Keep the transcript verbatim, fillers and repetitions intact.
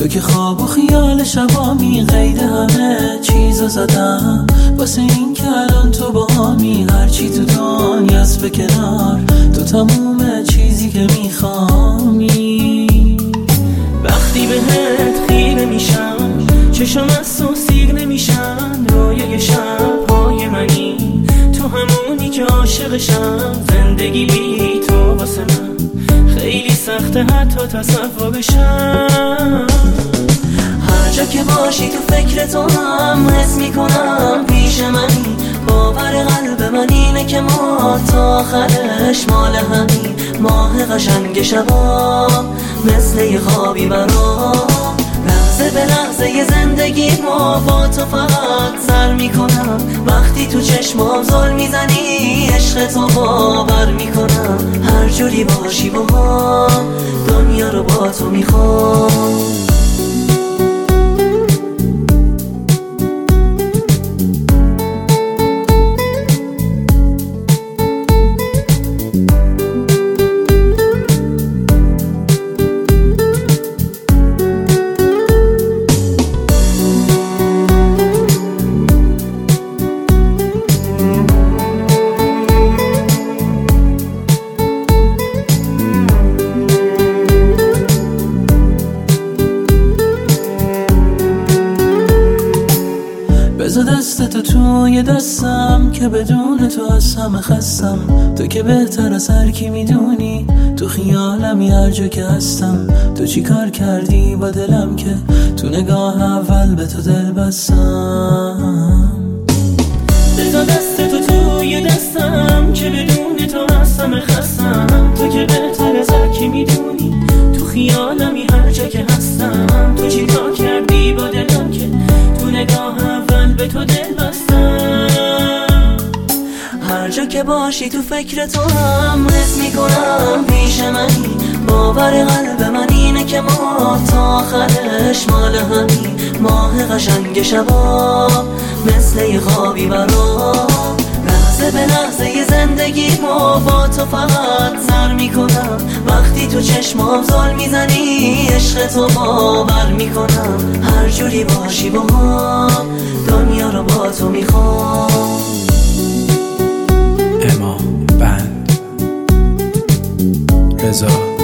تو که خواب و خیال شبامی، قید همه چیزو زدم واسه این که الان تو با همی. هرچی تو دنیاست به کنار، تو تموم چیزی که میخوامی. وقتی بهت خیره میشم چشم از تو سیر نمیشن، رویای شبهای منی تو همونی که عاشقشم. زندگی بی تو واسه من خیلی سخته حتی تصورشم. هر جا که باشی تو فکر تو هم حس میکنم پیش منی. باور قلب من اینه که ما تا آخرش مال همین. ماه قشنگ شبا مثل یه خوابی برام، لحظه به لحظه یه زندگی ما با تو فقط سر میکنم. وقتی تو چشمام زل میزنی عشق تو باور میکنم. هر جوری باشی با هم دنیا رو با تو میخوام. بذار دست تو توی دستم که بدون تو از همه خستم. تو که بهتر از هر کی میدونی، تو خیالمی هر جا که هستم. تو چی کار کردی با دلم که تو نگاه اول به تو دل بستم. بذار دست تو توی دستم که بدون تو از همه خستم. تو که بهتر از هر کی میدونی، تو خیالمی هر جا که هستم. تو چی کار کردی با دلم که تو نگاه به تو دل بستم. هر جا که باشی تو فکر تو هم حس میکنم پیش منی. باور قلب من اینه که ما تا آخرش مال همین. ماه قشنگ شبا مثل یه خوابی برام، لحظه به لحظه یه زندگی ما با تو فقط سر میکنم. وقتی تو چشمام زل میزنی عشق تو باور میکنم. هر جوری باشی با هم دنیا رو با تو میخوام. امام بند رضا